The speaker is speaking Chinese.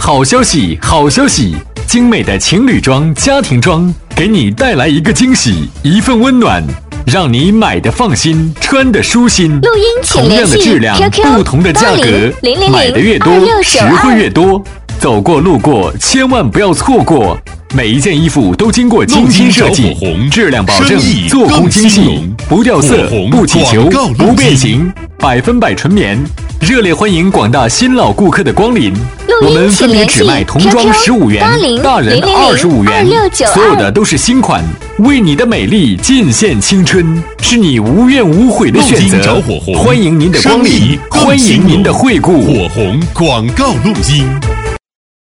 好消息，好消息！精美的情侣装、家庭装，给你带来一个惊喜，一份温暖，让你买的放心，穿的舒心。 录音请同联系样的质量， QQ 不同的价格， 8000 买的越多， 2692 实惠越多。走过路过，千万不要错过。每一件衣服都经过精心设计，质量保证，做工精细，不掉色，不起球，不变形，100%纯棉。热烈欢迎广大新老顾客的光临。我们分别只卖童装15元，大人25元，所有的都是新款，为你的美丽尽献青春，是你无怨无悔的选择。欢迎您的光临，欢迎您的惠顾。 火红广告录音。